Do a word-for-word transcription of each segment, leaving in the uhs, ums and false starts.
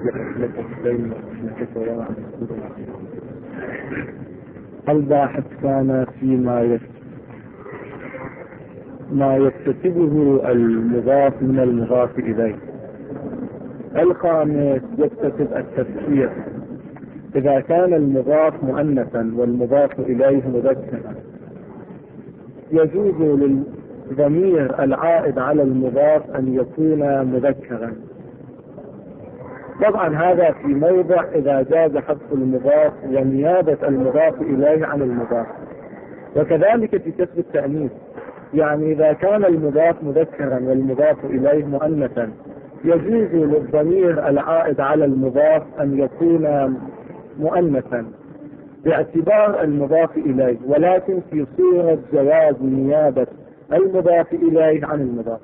الباحث كان فيما ما يكتسبه المضاف من المضاف إليه. الخامس يكتسب التذكير إذا كان المضاف مؤنثا والمضاف إليه مذكرا، يجوز للضمير العائد على المضاف أن يكون مذكرا. طبعا هذا في موضع إذا جاز حذف المضاف ونيابة المضاف إليه عن المضاف، وكذلك في كسب التأنيث. يعني إذا كان المضاف مذكرا والمضاف إليه مؤنثا، يجوز للضمير العائد على المضاف أن يكون مؤنثا باعتبار المضاف إليه، ولكن في صورة جواز نيابة المضاف إليه عن المضاف.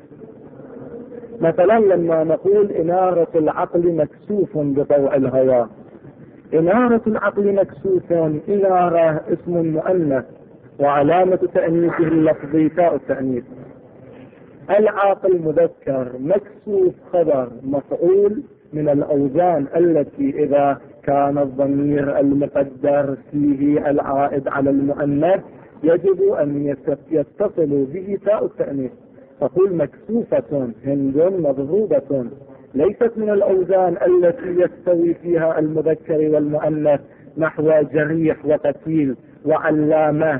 مثلا لما نقول إنارة العقل مكسوف بضوء الهواء، إنارة العقل مكسوف، إنارة اسم مؤنث وعلامة تأنيثه اللفظي تاء التأنيث. العاقل مذكر، مكسوف خبر مفعول من الأوزان التي إذا كان الضمير المقدر فيه العائد على المؤنث يجب أن يتصل به تاء التأنيث. تقول مكسوفة هند مضروبة، ليست من الأوزان التي يستوي فيها المذكر والمؤنث نحو جريح وقتيل وعلامة،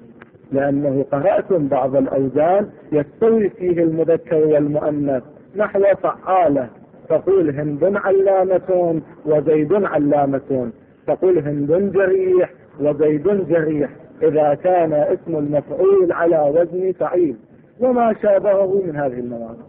لأنه قرأتم بعض الأوزان يستوي فيه المذكر والمؤنث نحو فعالة، تقول هند علامة وزيد علامة، تقول هند جريح وزيد جريح إذا كان اسم المفعول على وزن فعيل وما شابهه من هذه المواضع.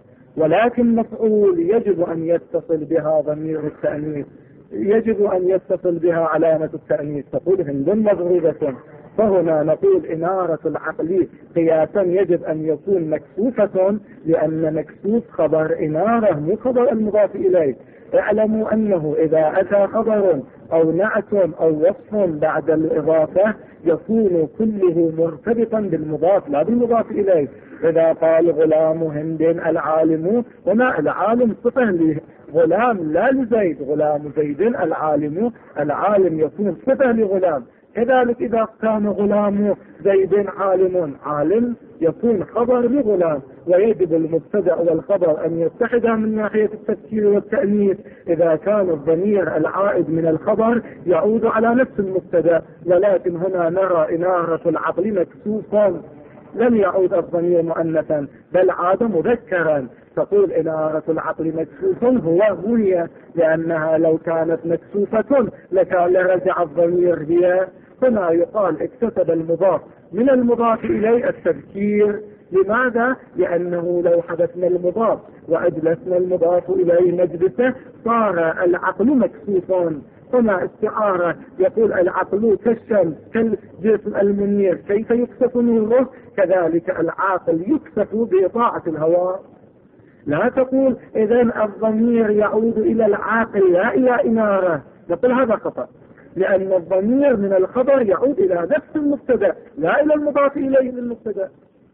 ولكن مفعول يجب أن يتصل بها ضمير التأنيث، يجب أن يتصل بها علامة التأنيث، تقول هند مضروبة، فهنا نقول إنارة العقل قياسا يجب أن يكون مكسوفة، لأن مكسوف خبر إنارة مو خبر المضاف إليه. اعلموا أنه إذا أتى خبر أو نعت أو وصف بعد الإضافة يكون كله مرتبطا بالمضاف لا بالمضاف إليه. إذا قال غلام هند العالم، وما العالم صفة لغلام لا لزيد، غلام زيد العالم، العالم يكون صفة لغلام. كذلك إذا كان غلام زيد عالم، عالم يكون خبر لغلام، ويجب المبتدأ والخبر أن يتحدا من ناحية التذكير والتأنيث إذا كان الضمير العائد من الخبر يعود على نفس المبتدأ. ولكن هنا نرى إنارة العقل مكسوفا، لم يعود الضمير مؤنثا بل عاد مذكرا، تقول إنارة العقل مكسوف هو هي، لأنها لو كانت مكسوفة لكان لرجع الضمير هي. هنا يقال اكتسب المضاف من المضاف إليه التذكير. لماذا؟ لأنه لو حدثنا المضاف وأجلسنا المضاف إليه مجلسه صار العقل مكسوفا. هنا استعارة، يقول العقل كالشمس كالجسم المنير كيف يكسف نوره، كذلك العاقل يكسف بإطاعة الهواء. لا تقول إذن الضمير يعود إلى العاقل لا إلى إنارة، نقول هذا خطأ، لأن الضمير من الخبر يعود إلى نفس المبتدأ لا إلى المضاف إليه من المبتدأ.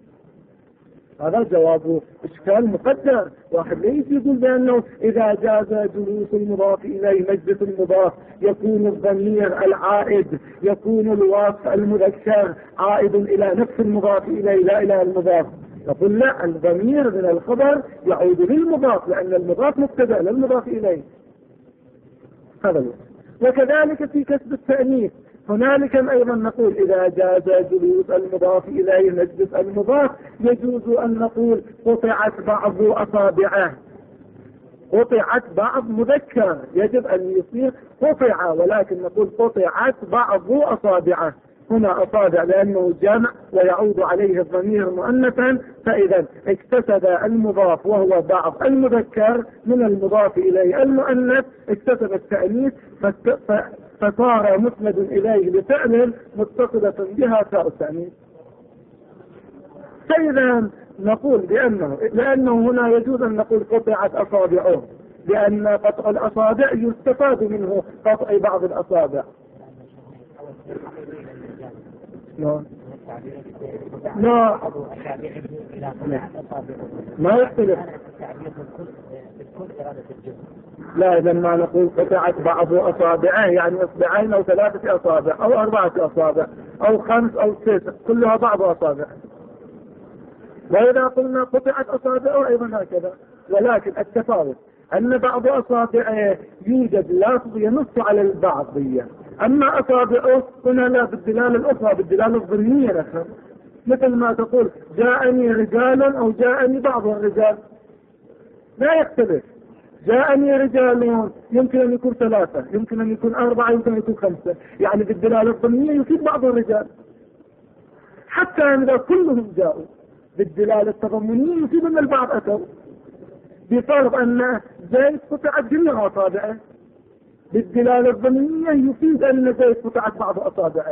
هذا جواب إشكال مقدر. واحد ليس يقول بأنه إذا جاز جلوس المضاف إليه مجلس المضاف يكون الضمير العائد، يكون الواصف المذكر عائد إلى نفس المضاف إليه لا إلى المضاف. نقول لا، الضمير من الخبر يعود للمضاف لأن المضاف مبتدأ للمضاف إليه. هذا الوقت. وكذلك في كسب التأنيث هنالك أيضا نقول إذا جاز جلوس المضاف إليه مجلس المضاف يجوز أن نقول قطعت بعض أصابعه، قطعت بعض مذكر يجب أن يصير قطع، ولكن نقول قطعت بعض أصابعه. هنا أصابع لأنه جمع ويعود عليه الضمير مؤنثا، فإذا اكتسب المضاف وهو بعض المذكر من المضاف إليه المؤنث، اكتسب التأنيث فصار مسند إليه بفعل متصلة بها تاء التأنيث. فإذا نقول بأنه لأنه هنا يجوز أن نقول قطعت أصابعه، لأن قطع الأصابع يستفاد منه قطع بعض الأصابع. لا لا ما يختلف تعبير بالكل بالكل إرادة الجزء. لا، إذا ما نقول قطعت بعض أصابعه يعني أصبعين أو ثلاثة أصابع أو أربعة أصابع أو خمس أو ست، كلها بعض أصابع. وإذا قلنا قطعت أصابعه أيضا هكذا، ولكن التفاوت أن بعض أصابعه يوجد لفظ ينص على البعضية، أما أصابعه هنا لا بالدلالة الأخرى، بالدلالة الظنية نفسها، مثل ما تقول جاءني رجال أو جاءني بعض الرجال، لا يختلف. جاءني رجال يمكن أن يكون ثلاثة، يمكن أن يكون أربعة، يمكن أن يكون خمسة، يعني بالدلالة الظنية يفيد بعض الرجال. حتى إذا كلهم جاءوا بالدلالة التضمنية يفيد أن البعض أتوا، بفرض أن زيد قطعت جميع أصابعه، بالدلالة الظنية يفيد أن زيد قطعت بعض أصابعه.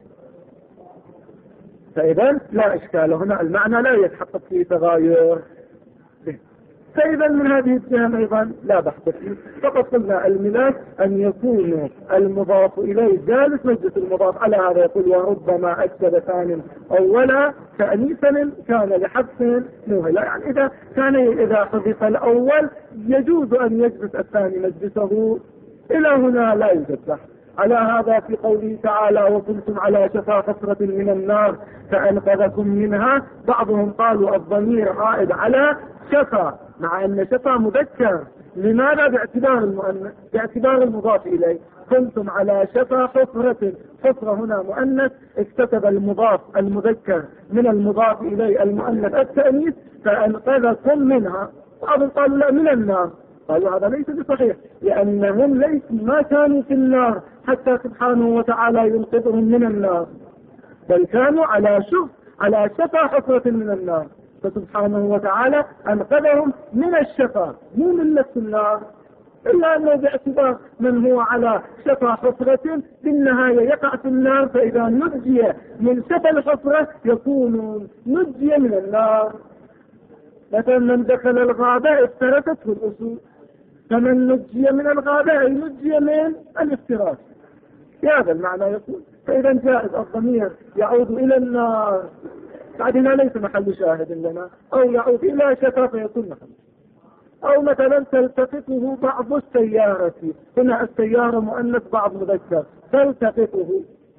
فإذا لا إشكال هنا، المعنى لا يتحقق فيه تغاير. فإذا من هذه الجهة أيضا لا بحث فيه، فقد قلنا الملاك أن يكون المضاف إليه جالس مجلس المضاف، على هذا يقول وربما أكتب ثانٍ أولا تأنيثا كان لحذف موهلا، يعني إذا كان إذا حذف الأول يجوز أن يجلس الثاني مجلسه. إلى هنا لا يوجد بحث. على هذا في قوله تعالى وكنتم على شفا حفرة من النار فأنقذكم منها، بعضهم قالوا الضمير عائد على شفا، مع أن شفا مذكر. لماذا؟ باعتبار المؤنث، باعتبار المضاف إليه. كنتم على شفا حفرة، حفرة هنا مؤنث، اكتسب المضاف المذكر من المضاف إليه المؤنث التأنيث فأنقذكم منها. بعضهم قالوا لا من النار، قالوا هذا ليس بصحيح، لأنهم ليس ما كانوا في النار حتى سبحانه وتعالى ينقذهم من النار، بل كانوا على شف على شفا حفرة من النار، فسبحانه وتعالى أنقذهم من الشفا مو من نفس النار، إلا أنه باعتبار من هو على شفا حفرة بالنهاية يقع في النار، فإذا نجي من شفا الحفرة يكون نجي من النار. مثلا من دخل الغابة افترسته الأسود، فمن نجي من الغابة أي نجي من الافتراس، هذا المعنى يقول. فإذا جائز الضمير يعود إلى النار، بعدنا ليس محل شاهد لنا، أو يعود إلى شفا فيكون محل، أو مثلا تلتقطه بعض السيارة، هنا السيارة مؤنث بعض مذكر، تلتقطه،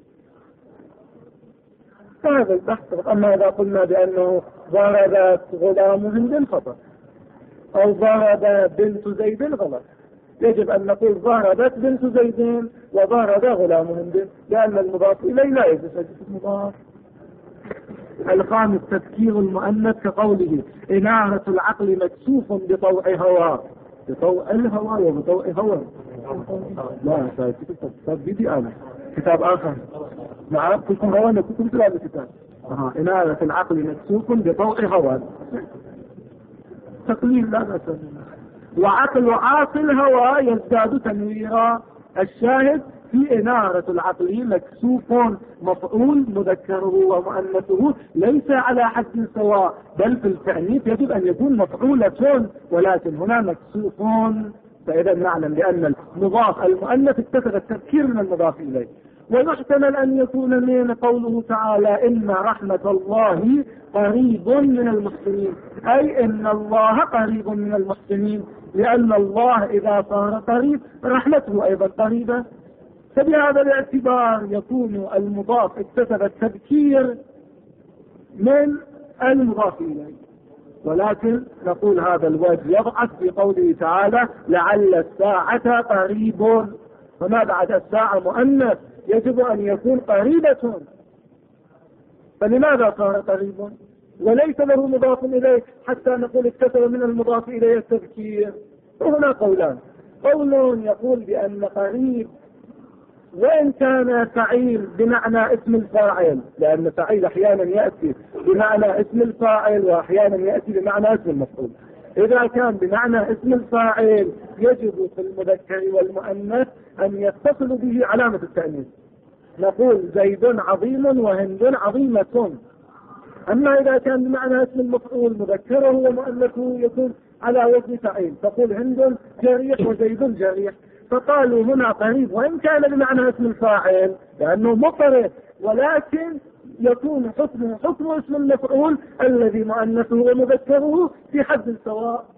هذا البحث. أما إذا قلنا بأنه ضربت غلام هند خطأ، أو ضرب بنت زيد غلط، يجب أن نقول ضربت بنت زيد وضرب غلام هند، لأن المضاف إليه لا يجوز المضاف. الخامس تذكير المؤنث كقوله إنارة العقل مكسوف بطوع هوى، بطوع الهوى وبطوع هوى. لا كتاب بدي أنا كتاب آخر معك كتب هوانا كتب ثلاثة كتاب. أها إنارة العقل مكسوف بطوع هوى، تقليل لا بأس. وعقل عاصي الهوى يزداد تنويرا. الشاهد في إنارة العقل مكسوف مفعول مذكره ومؤنثه ليس على حد سواء، بل في التأنيث يجب أن يكون مفعولة، ولكن هنا مكسوف. فإذا نعلم بأن المضاف المؤنث اكتسب التذكير من المضاف إليه. ويحتمل أن يكون من قوله تعالى إن رحمة الله قريب من المحسنين، أي إن الله قريب من المحسنين، لأن الله إذا صار قريب رحمته أيضا قريبة. فبهذا الاعتبار يكون المضاف اكتسب التذكير من المضاف إليه. ولكن نقول هذا الوجه يضعف في قوله تعالى لعل الساعة قريب، وما بعد الساعة مؤنث يجب أن يكون قريبة، فلماذا صار قريب وليس له مضاف إليه حتى نقول اكتسب من المضاف إليه التذكير؟ وهنا قولان، قول يقول بأن قريب وإن كان فعيل بمعنى اسم الفاعل، لأن فعيل أحيانا يأتي بمعنى اسم الفاعل وأحيانا يأتي بمعنى اسم المفعول، إذا كان بمعنى اسم الفاعل يجب في المذكر والمؤنث أن يتصل به علامة التأنيث، نقول زيد عظيم وهند عظيمة. أما إذا كان بمعنى اسم المفعول مذكره ومؤنثه يكون على وزن فعيل، تقول هند جريح وزيد جريح. فقالوا هنا قريب وإن كان بمعنى اسم الفاعل لأنه مفرد، ولكن يكون حكمه حكم اسم المفعول الذي مؤنثه ومذكره في حد سواء.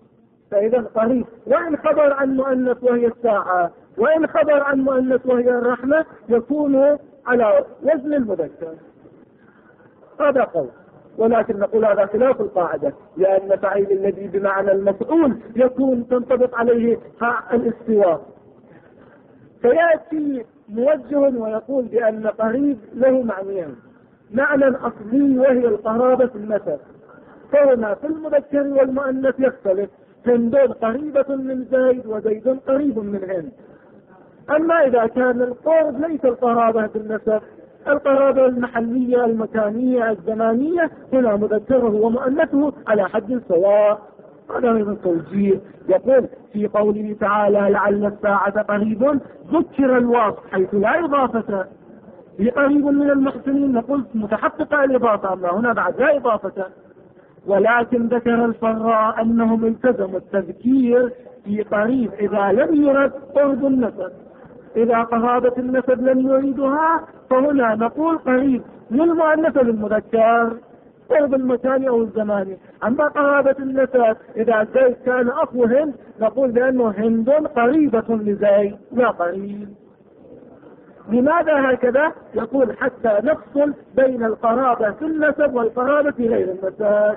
فإذا قريب، وإن خبر عن مؤنث وهي الساعة، وإن خبر عن مؤنث وهي الرحمة، يكون على وزن المذكر. هذا قول، ولكن نقول هذا خلاف القاعدة، لأن فعيل الذي بمعنى المفعول يكون تنطبق عليه الاستواء. فيأتي موجه ويقول بأن قريب له معنيين: معنى أصلي وهي القرابة في النسب، فهنا في المذكر والمؤنث يختلف، هند قريبة من زيد وزيد قريب من هند. أما إذا كان القرب ليس القرابة في النسب، القرابة المحلية المكانية الزمانية، هنا مذكره ومؤنثه على حد سواء. هذا من التوجيه. يقول في قوله تعالى لعل الساعة قريب، ذكر الوصف حيث لا إضافة لقريب من المحسنين، نقول متحققة الإضافة، أما هنا بعد لا إضافة. ولكن ذكر الفراء أنهم التزموا التذكير في قريب إذا لم يرد قرب النسب. إذا قرابة النسب لم يريدها فهنا نقول قريب للمؤنث للمذكر، قرب المكان أو الزماني. أما قرابة النسب إذا زيد كان أخو هند، نقول بأنه هند قريبة لزيد لا قريب. لماذا هكذا؟ يقول حتى نفصل بين القرابة في النسب والقرابة في غير النسب،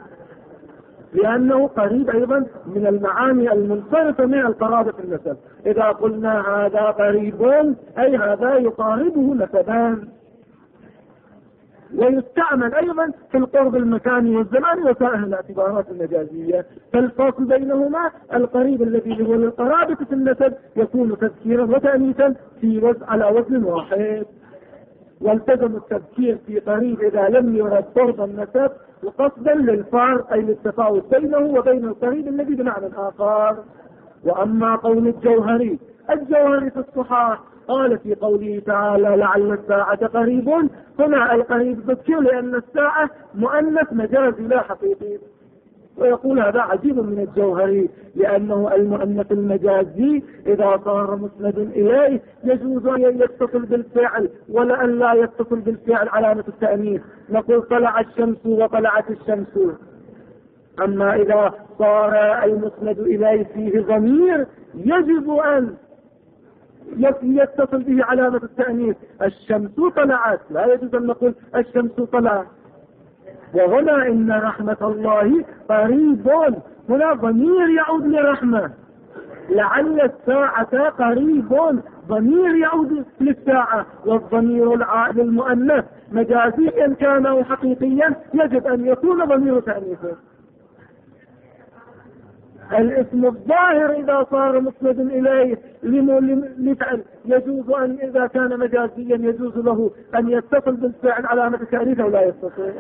لأنه قريب أيضا من المعاني المنصرفة من القرابة في النسب. إذا قلنا هذا قريب أي هذا يقاربه نسبان. ويستعمل أيضا في القرب المكاني والزماني وسائر الاعتبارات المجازية. فالفاصل بينهما القريب الذي هو للقرابة في النسب يكون تذكيرا وتأنيثا في وزن على وزن واحد. والتزم التذكير في قريب إذا لم يرد قرب النسب وقصدا للفرق أي للتفاوت بينه وبين القريب الذي بمعنى آخر. وأما قول الجوهري الجوهري في الصحاح قال في قوله تعالى لعل الساعة قريب، هنا القريب ذكر لأن الساعة مؤنث مجازي لا حقيقي. ويقول هذا عجيب من الجوهري، لأنه المؤنث المجازي إذا صار مسند إليه يجوز أن يتصل بالفعل ولا أن لا يتصل بالفعل علامة التأنيث، نقول طلع الشمس وطلعت الشمس. أما إذا صار المسند إليه فيه ضمير يجب أن يتصل به علامة التأنيث، الشمس طلعت، لا يجوز أن نقول الشمس طلعت. وهنا إن رحمة الله قريب، هنا ضمير يعود لرحمة. لعل الساعة قريب ضمير يعود للساعة، والضمير العائد المؤنث مجازيا كان أو حقيقيا يجب أن يكون ضمير تأنيثه. الاسم الظاهر إذا صار مسند إليه لفعل يجوز أن إذا كان مجازيا يجوز له أن يتصل بالفعل علامة التأنيث أو لا يتصل.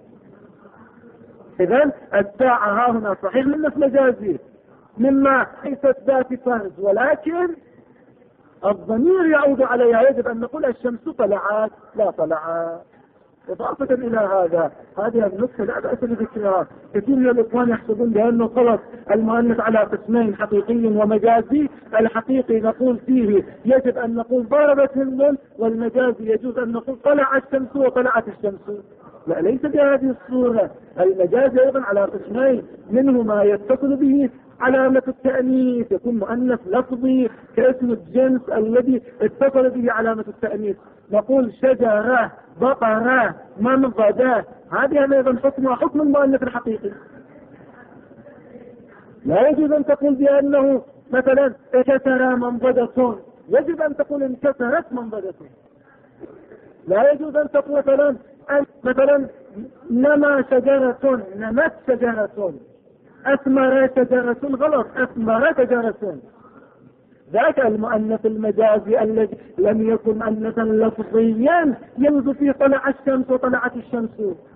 إذن الساعة ها هنا صحيح من مجازي مما ليست ذات فرز، ولكن الضمير يعود عليها، يجب أن نقول الشمس طلعت لا طلعت. إضافة إلى هذا هذه النقطة لا بأس بذكرها. كثير من الإخوان يحسبون بأنه خلط المؤنث على قسمين حقيقي ومجازي. الحقيقي نقول فيه يجب أن نقول ضربت هند، والمجازي يجوز أن نقول طلع الشمس وطلعت الشمس. لا، ليس بهذه الصورة. المجاز أيضا على قسمين، منه ما يتصل به علامة التأنيث يكون مؤنث لفظي كاسم الجنس الذي اتصل به علامة التأنيث، نقول شجرة بقرة منضدة، هذه أيضا حكمها حكم المؤنث الحقيقي. لا يجوز أن تقول بأنه مثلا انكسر منضدة، يجب أن تقول انكسرت منضدة. لا يجوز أن تقول مثلا مثلا نما شجرة نمت شجرة، أثمر شجرة، غلط، أثمر شجرة. ذاك المؤنث المجازي الذي لم يكن مؤنثا لفظيا يجوز فيه طلع الشمس وطلعت الشمس.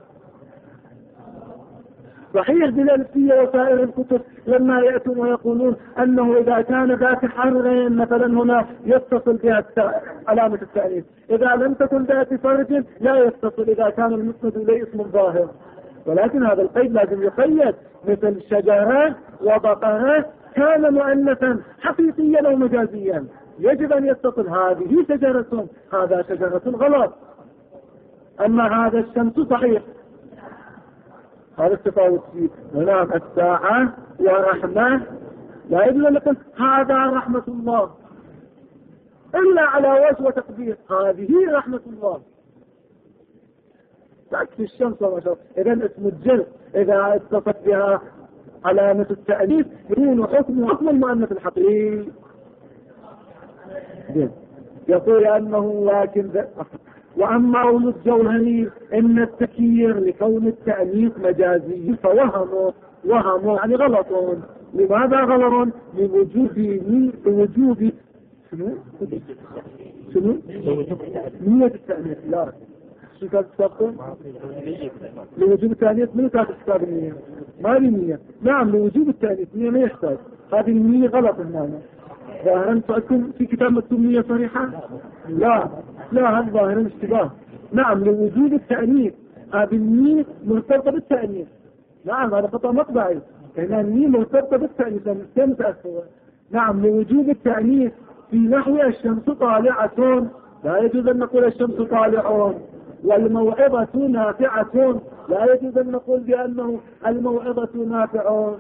صحيح بالألفية وسائر الكتب لما يأتون ويقولون أنه إذا كان ذات حرين مثلا هنا يتصل بها علامة التأنيث، إذا لم تكن ذات فرج لا يتصل إذا كان المسند إليه اسم ظاهر. ولكن هذا القيد لازم يقيد، مثل شجرة وبقرة كان مؤنثا حقيقيا أو مجازيا يجب أن يتصل هذه شجرة هذا شجرة غلط. أما هذا الشمس صحيح. هذا التفاوت فيه. ونعم الساعة ورحمة لا يجوز أن نقول هذا رحمة الله إلا على وجه وتقدير هذه رحمة الله. تكفي الشمس وما شاء الله. إذا اسم الجنس إذا اتصفت بها علامة التأنيث يكون حكم حكم المؤنث الحقيقي. يقول أنه لكن وأما قول الجوهري إن التكيير لكون التأنيث مجازي فوهموا وهموا يعني غلطون. لماذا غلط؟ لوجود لوجود شنو؟ شنو؟ نية التأنيث. لا شو كانت تسابقون؟ لوجود التأنيث من كانت تسابق النية؟ ما لي نية. نعم لوجود التأنيث نية ما يحتاج. هذه النية غلط هنا. ظاهرا تكون في كتاب مكتوب نية صريحة؟ لا لا هذا ظاهرا اشتباه. نعم لوجود التأنيث هذه النية مرتبطة بالتأنيث. نعم هذا خطأ مطبعي. هنا النية مرتبطة بالتأنيث لم تأثر. نعم لوجود التأنيث في نحو الشمس طالعة لا يجوز أن نقول الشمس طالعون. والموعظة نافعة لا يجوز أن نقول بأنه الموعظة نافعون.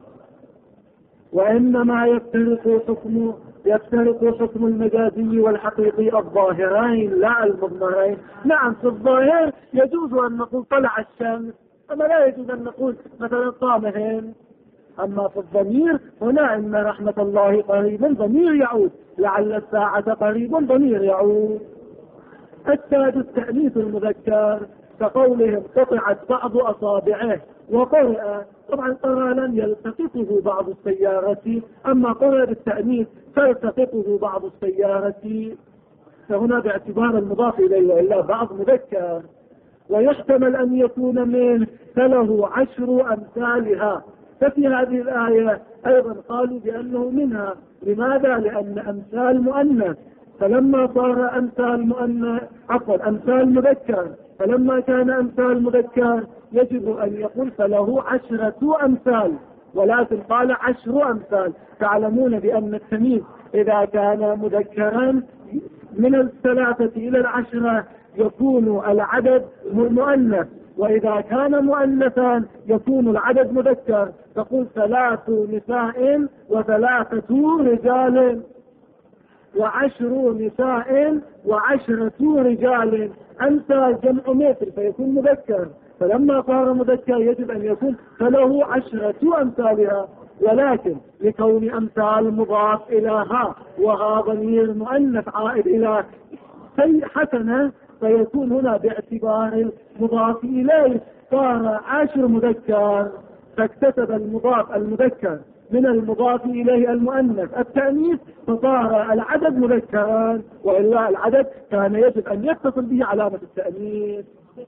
وإنما يفترق حكم يفترق حكم المجازي والحقيقي الظاهرين لا المضمرين. نعم في الظاهر يجوز أن نقول طلع الشمس أما لا يجوز أن نقول مثلا طامهن. أما في الضمير هنا إن رحمة الله قريب ضمير يعود لعل الساعة قريب ضمير يعود. الثالث التأنيث المذكر كقولهم قطعت بعض أصابعه وقرأ. طبعا قرأ لن يلتقطه بعض السيارة أما قرأ بالتأنيث فيلتقطه بعض السيارة فهنا باعتبار المضاف إليه وإلا بعض مذكر. ويحتمل أن يكون منه فله عشر أمثالها. ففي هذه الآية أيضا قالوا بأنه منها. لماذا؟ لأن أمثال مؤنث فلما صار أمثال مؤنث عفوا أمثال مذكر فلما كان أمثال مذكر يجب أن يقول فله عشرة أمثال ولكن قال عشر أمثال. تعلمون بأن التمييز إذا كان مذكرا من الثلاثة إلى العشرة يكون العدد مؤنث وإذا كان مؤنثا يكون العدد مذكر. تقول ثلاث نساء وثلاثة رجال وعشر نساء وعشرة رجال. أمثال جمع متر فيكون مذكر فلما صار مذكر يجب أن يكون فله عشرة أمثالها. ولكن لكون أمثال مضاف إلى ها وها ضمير مؤنث عائد إلى حسنة فيكون هنا باعتبار المضاف إليه صار عشر مذكر فاكتسب المضاف المذكر من المضاف إليه المؤنث التأنيث فصار العدد مذكرا وإلا العدد كان يجب أن يتصل به علامة التأنيث.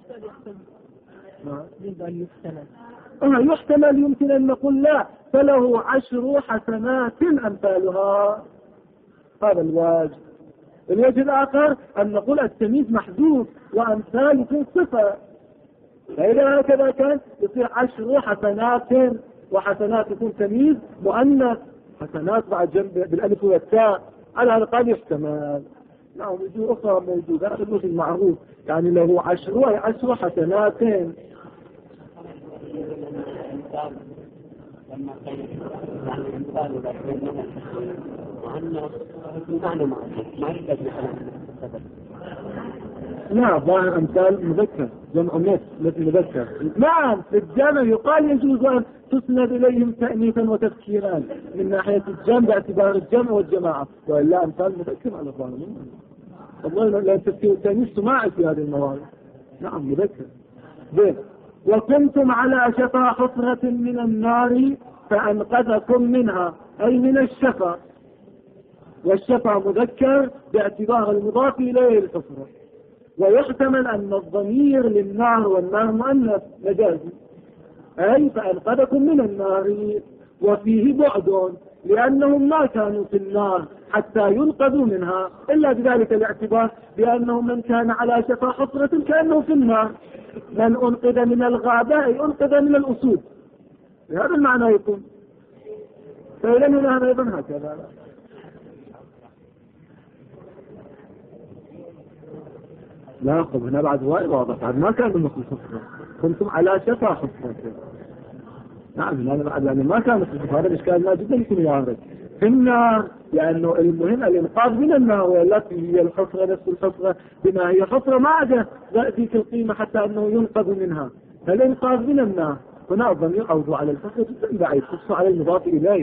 آه يحتمل يمكن أن نقول لا فله عشر حسنات أمثالها. هذا الواجب. الوجه الآخر أن نقول التمييز محذوف وأمثال يكون صفة فإذا هكذا كان يصير عشر حسنات وحسنات يكون تمييز مؤنث حسنات بعد جنب بالألف والتاء على هذا قال يحتمل. نعم وجوه أخرى موجودة هذا الوجه المعروف يعني له عشر عشر حسنات. لما كان يعني الإنسان يبين وأنه معنى ما يحتاج مثلا لا ظاهر أمثال مذكر جمع مثل مثل مذكر. نعم في الجمع يقال يجوز أن تسند إليهم تأنيثا وتذكيرا من ناحية الجمع باعتبار الجمع والجماعة وإلا أمثال مذكر على الظاهر. والله لا تذكير التأنيث سماعي في هذه الموارد. نعم مذكر. زين. وكنتم على شفا حفرة من النار فأنقذكم منها أي من الشفا والشفا مذكر باعتبار المضاف إليه الحفرة. ويحتمل أن الضمير للنار والنار مؤنث مجازي أي فأنقذكم من النار. وفيه بعد لأنهم ما كانوا في النار حتى ينقذوا منها إلا بذلك الاعتبار بأنه من كان على شفا حفرة كأنه في النار. من أنقذ من الغابة أي أنقذ من الأسود بهذا المعنى يكون. فإذا هنا أيضا هكذا. لا خب هنا بعد واضح بعد ما كان بالنص الحفرة كنتم على شفا حفرة. نعم يعني ما كانت هذا الإشكال ما جدا يكون وارد في النار، لأنه المهم الإنقاذ من النار، والتي هي الحفرة نفس الحفرة بما هي حفرة ما عدا ذيك القيمة حتى أنه ينقذ منها، فالإنقاذ من النار هنا الضمير عوض على الحفرة جدا بعيد، خصوصا على المضاف إليه.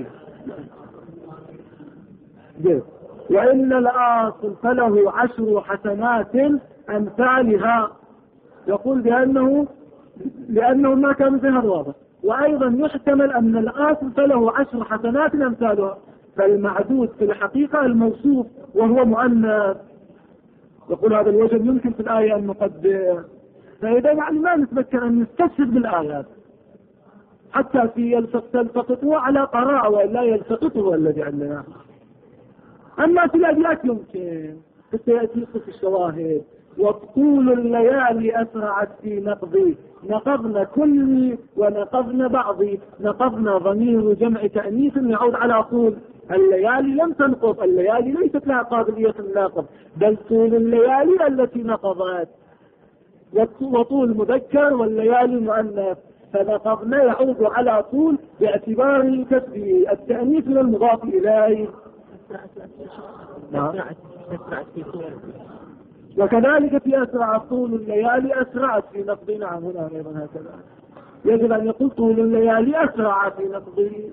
وإن الآصل فله عشر حسنات أمثالها، يقول بأنه لأنه ما كان ظهر واضح. وأيضا يحتمل أن الآصل فله عشر حسنات أمثالها، فالمعدود في الحقيقة الموصوف وهو مؤنث. يقول هذا الوجه يمكن في الآية أن نقدر، فإذا يعني ما نتذكر أن نستشهد بالآيات حتى في يلتقطه على قراءة ولا يلتقطه الذي عندنا. أما في الأبيات يمكن سيأتي في الشواهد. وطول الليالي أسرعت في نقضي، نقضنا كلي ونقضنا بعضي. نقضنا ضمير جمع تأنيث يعود على طول. الليالي لم تنقض، الليالي ليست لها قابلية الناقض، بل طول الليالي التي نقضت. وطول مذكر والليالي مؤنث، فنقضنا يعود على طول باعتبار كسب التأنيث من المضاف إليه. وكذلك في أسرع طول الليالي أسرعت في نقضي. نعم هنا أيضا هكذا يجب أن يقول طول الليالي أسرع في نقضي.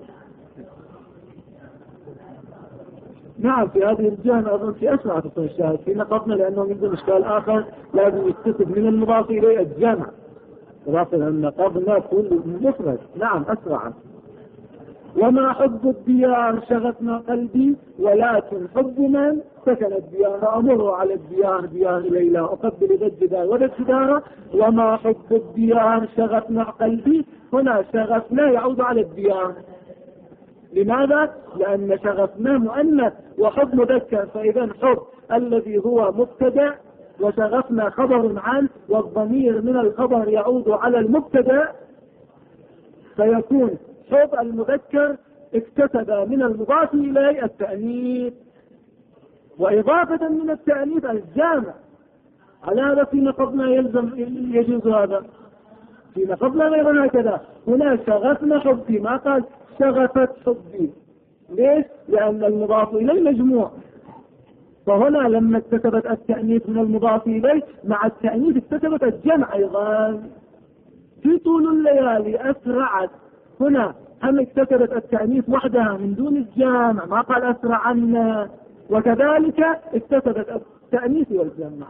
نعم في هذه الجهة أظن في أسرع تكون الشاهد في نقضنا، لأنه من ضمن إشكال آخر لازم يكتسب من المضاف إليه الجمع، إضافة أن نقضنا كل مفرد. نعم أسرع. وما حب الديار شغفنا قلبي، ولكن حب من سكن الديار. أمر على الديار ديار ليلى، أقبل ذا الجدار وذا الجدار. وما حب الديار شغفنا قلبي، هنا شغفنا يعود على الديار. لماذا؟ لأن شغفنا مؤنث وحب مذكر، فإذا حب الذي هو مبتدأ وشغفنا خبر عنه، والضمير من الخبر يعود على المبتدأ، فيكون حب المذكر اكتسب من المضاف إليه التأنيث، وإضافة من التأنيث الجامع. على هذا في نقضنا يلزم يجوز هذا، في نقضنا غير هكذا. هنا شغفنا حبي، ما قال شغفت حبي. ليش؟ لأن المضاف إليه مجموع، فهنا لما اكتسبت التأنيث من المضاف إليه مع التأنيث اكتسبت الجمع أيضا. في طول الليالي أسرعت، هنا هم اكتسبت التأنيث وحدها من دون الجمع، ما قال أسرعنا. وكذلك اكتسبت التأنيث والجمع.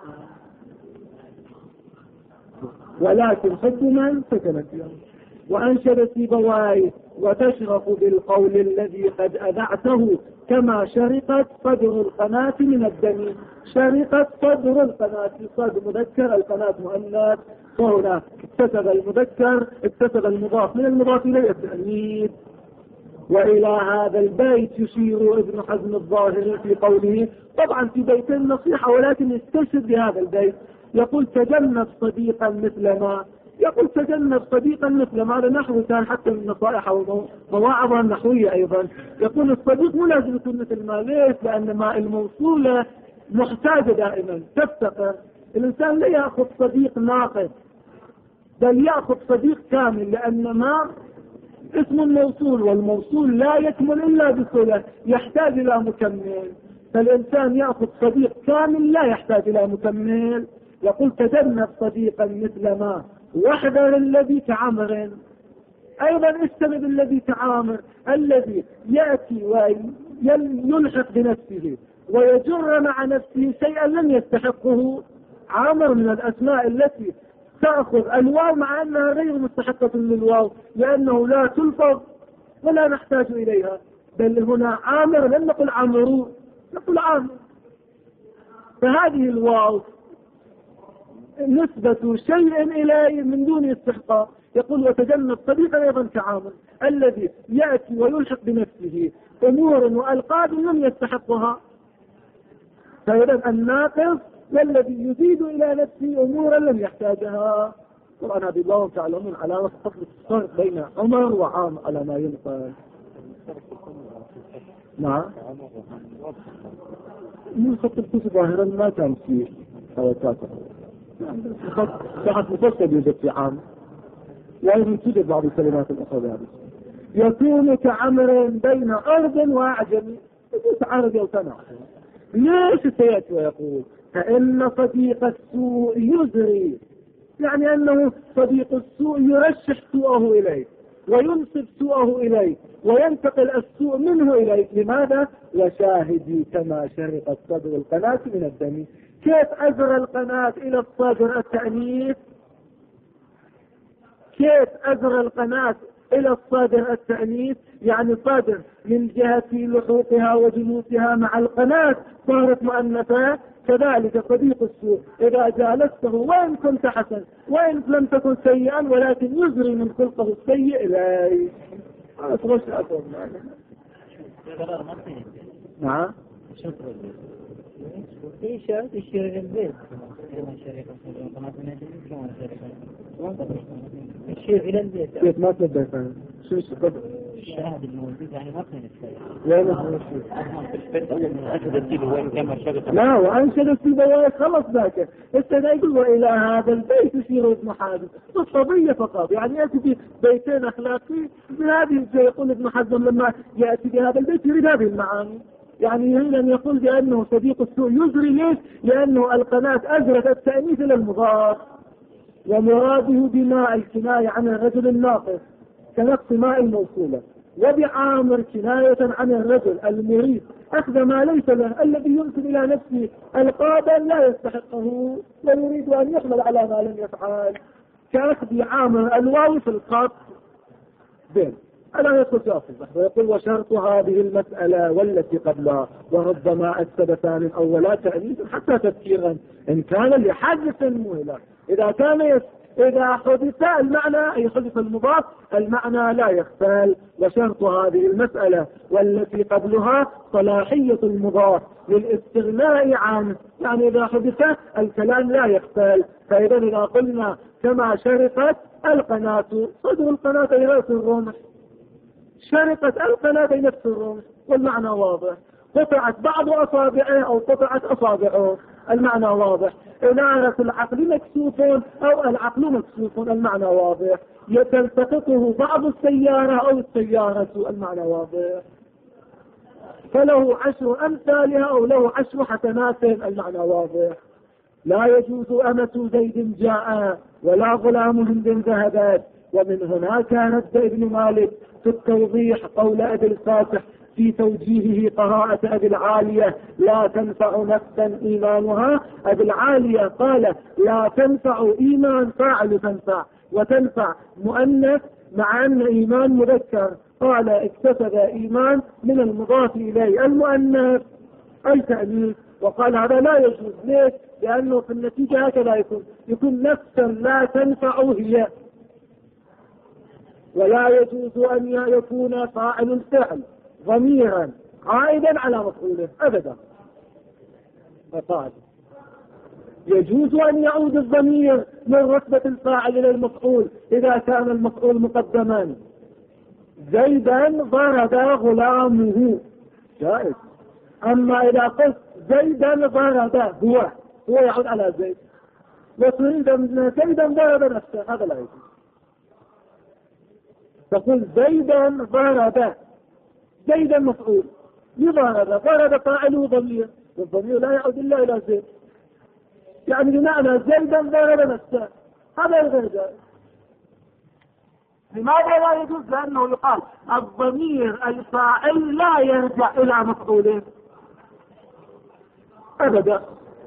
ولكن حب من سكنت يوم. وأنشد سيبويه وتشرف بالقول الذي قد أذعته، كما شرقت صدر القناة من الدم. شرقت صدر القناة، صدر مذكر القناة مؤنث، فهنا اكتسب المذكر اكتسب المضاف من المضاف إليه التأنيث. وإلى هذا البيت يشير ابن حزم الظاهري في قوله، طبعا في بيت النصيحة ولكن يستشهد بهذا البيت، يقول تجنب صديقا مثل ما، يقول تجنب صديقا مثل ما، هذا نحو كان حتى من النصائح ومواعظ النحوية أيضا. يقول الصديق مو لازم يكون مثل ما. ليش؟ لأن ما الموصولة محتاجة دائما تفتقر. الإنسان لا يأخذ صديق ناقص، بل يأخذ صديق كامل، لأن ما اسم الموصول، والموصول لا يكمل إلا بصلة، يحتاج إلى مكمل. فالإنسان يأخذ صديق كامل لا يحتاج إلى مكمل. يقول تجنب صديقا مثل ما، واحذر الذي كعمر. أيضا استمد الذي كعامر، الذي يأتي ويلحق بنفسه ويجر مع نفسه شيئا لم يستحقه. عامر من الأسماء التي تأخذ الواو مع أنها غير مستحقة للواو، لأنه لا تلفظ ولا نحتاج إليها. بل هنا عامر، لم نقل عمرو، نقول عامر. فهذه الواو نسبة شيء إليه من دون استحقاق. يقول وتجنب صديقا أيضا كعامر، الذي يأتي ويلحق بنفسه أمور وألقاب لم يستحقها. فإذا الناقص والذي يزيد إلى نفسه أمورا لم يحتاجها. طبعا هذه الله تعلمون علامة فصل الفرق بين عمر وعام على ما ينقل. نعم من خط الكتب ظاهرا ما كان فيه حركاته، خط تحت مفصل يوجد في عام، وأيضا توجد بعض الكلمات الأخرى بهذا يكون كعمر بين أرض وأعجم، ليس عربي أو كان عربي. ليش سيأتي ويقول فإن صديق السوء يزري، يعني أنه صديق السوء يرشح سوءه إليه وينسب سوءه إليه وينتقل السوء منه إليه. لماذا؟ وشاهدي كما شرقت صدر القناة من الدم. كيف أزر القناة إلى الصدر التأنيث؟ كيف أزر القناة إلى الصدر التأنيث؟ يعني صدر من جهة لحوقها وجلوسها مع القناة صارت مؤنثة. كذلك صديق السوء إذا جالسته وإن كنت حسن وإن لم تكن سيئا ولكن يزري من خلقه السيء إليه. أصغش أقول نعم إيشا يشير البيت يشير إلى البيت. كيف ما تبدأ فهم شو الشقد الشاهد الموجود يعني ما كان السيء. لا لا لا وأنشد السيبويه خلص ذاك استدى يقول وإلى هذا البيت يشير ابن حازم الصبية فقط. يعني يأتي في بيتين أخلاقي بهذه يقول ابن حزم لما يأتي بهذا البيت يريد هذه المعاني. يعني يريد أن يقول بأنه صديق السوء يزري. ليش؟ لأنه القناة أزرت التأنيث إلى المضاف، ومراده بماء الكناية عن الرجل الناقص كنقص ماء الموصولة، وبعامر كناية عن الرجل المريد أخذ ما ليس له الذي ينسب إلى نفسه القابا لا يستحقه ويريد أن يحمل على ما لم يفعل، كأخذ عامر الواو في الخط بين. ألا يقول جافظ ويقول وشرط هذه المسألة والتي قبلها وربما أكسب ثاني أولا تأنيث حتى تذكيرا إن كان لحدث مهلا. إذا كان يس إذا حدث المعنى أي حدث المضاف المعنى لا يختل. وشرط هذه المسألة والتي قبلها صلاحية المضاف للاستغناء عنه، يعني إذا حدث الكلام لا يختل. فإذا إذا قلنا كما شرقت القناة صدر القناة إلى رأس الرمح، شرقت القناة نفس الرمح والمعنى واضح. قطعت بعض أصابعه أو قطعت أصابعه المعنى واضح. إنارة العقل مكسوف أو العقل مكسوف المعنى واضح. يتلتقطه بعض السيارة أو السيارة المعنى واضح. فله عشر أمثالها أو له عشر حسنات المعنى واضح. لا يجوز أمة زيد جاء ولا غلام هند ذهبت. ومن هنا كانت ابن مالك في التوضيح قول أبي الفاتح في توجيهه قراءة أبي العالية لا تنفع نفسا إيمانها. أبي العالية قال لا تنفع إيمان فاعل تنفع وتنفع مؤنث مع أن إيمان مذكر. قال اكتسب إيمان من المضاف إليه المؤنث أي تأنيث. وقال هذا لا يجوز. ليش؟ لأنه في النتيجة هكذا يكون يكون نفسا لا تنفع هي. ولا يجوز أن يكون فاعل الفعل ضميرا عائدا على مفعوله أبدا. فقال يجوز أن يعود الضمير من رتبة الفاعل إلى المفعول إذا كان المفعول مقدما. زيدا ضرب غلامه جائز. أما إذا قلت زيدا ضرب هو هو يعود على زيد وتريد أن زيدا ضرب نفسه هذا لا يجوز. تقول زيدا ضرب زيدا مفعول لضرب ضرب فاعله ضمير والضمير لا يعود إلا إلى زيد. يعني بمعنى زيدا ضرب نفسه هذا غير جائز. لماذا لا يجوز؟ لأنه يقال الضمير الفاعل لا يرجع إلى مفعوله أبدا.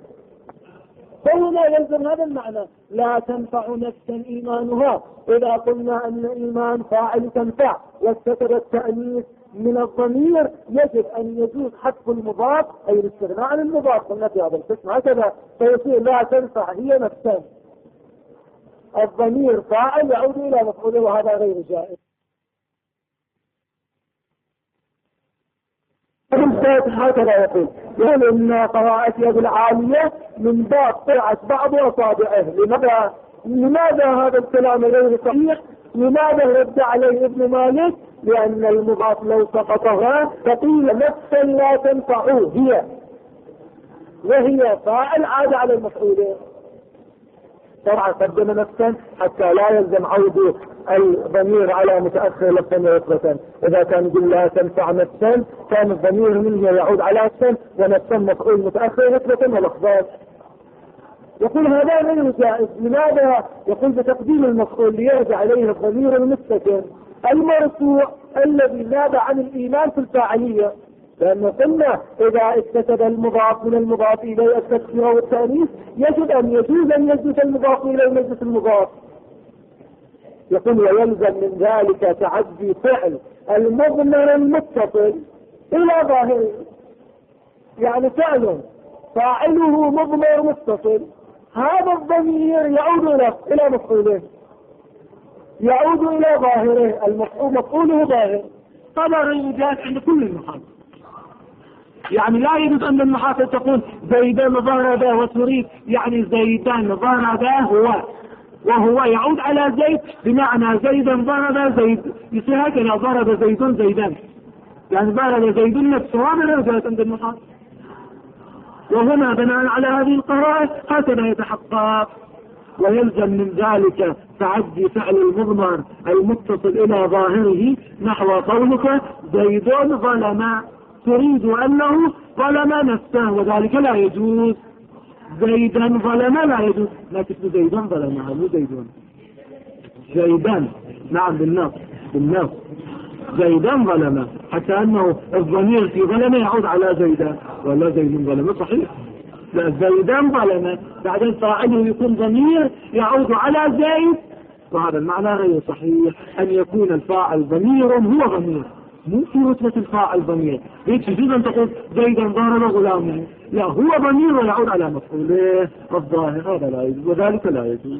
فهنا يلزم هذا المعنى لا تنفع نفسا إيمانها. إذا قلنا أن إيمان فاعل تنفع واستتر التأنيث من الضمير يجب أن يجوز حذف المضاف أي الاستغناء عن المضاف. قلنا في هذا القسم هكذا فيصير لا تنفع هي نفسا الضمير فاعل يعود إلى مفعوله وهذا غير جائز. هكذا يقول يقول إن قراءة أبي العالية من باب قرعة بعض أصابعه. لماذا لماذا هذا الكلام غير صحيح؟ لماذا رد عليه ابن مالك؟ لأن المضاف لو سقطها تقول نفسا لا تنفع هي وهي فاعل عاد على المفعول. الشرع قدم نفسا حتى لا يلزم عود الضمير على متأخر لفظا ورتبة. إذا كان يقول لا تنفع نفسا كان الضمير منه يعود على نفسا ونفسا مفعول متأخر رتبة ولفظات. يقول هذا غير جائز. لماذا؟ يقول بتقديم المفعول ليرجع إليه الضمير المستتر المرفوع الذي ناب عن الإيمان في الفاعلية، لأن قلنا إذا اكتسب المضاف من المضاف إليه التكسير والتأنيث يجب أن يجوز أن يجلس المضاف إليه مجلس المضاف. يقول ويلزم من ذلك تعدي فعل المضمر المتصل إلى ظاهره، يعني فعل فاعله مضمر متصل، هذا الضمير يعود إلى مفعوله، يعود إلى ظاهره، المفعول مفعوله ظاهر. هذا غير جائز عند كل النحاة. يعني لا يجوز أن النحاة تقول زيدان ضرب وتريد يعني زيدان ضرب هو وهو يعود على زيد بمعنى زيدا ضرب زيد، يصير هكذا ضرب زيد زيدان، يعني ضرب زيد نفسه. هذا لا يجوز عند النحاة. وهنا بناء على هذه القرائن هكذا يتحقق. ويلزم من ذلك تعدي فعل المضمر المتصل إلى ظاهره نحو قولك زيد ظلم، تريد أنه ظلم نفسه وذلك لا يجوز. زيدا ظلم لا يجوز، لكن زيدا ظلم مو زيدون. زيدا نعم بالنص بالنص زيدا ظلم، حتى أنه الضمير في ظلم يعود على زيدا ولا زيد ظلم صحيح. لا زيدا ظلم بعدين فاعله يكون ضمير يعود على زيد، وهذا المعنى غير صحيح. أن يكون الفاعل ضمير هو ضمير مو في رتبة الفاعل ضمير. ليش يجوز أن تقول زيدا ضرب غلامه؟ لا هو ضمير ويعود على مفعوله الظاهر، هذا لا يجوز وذلك لا يجوز.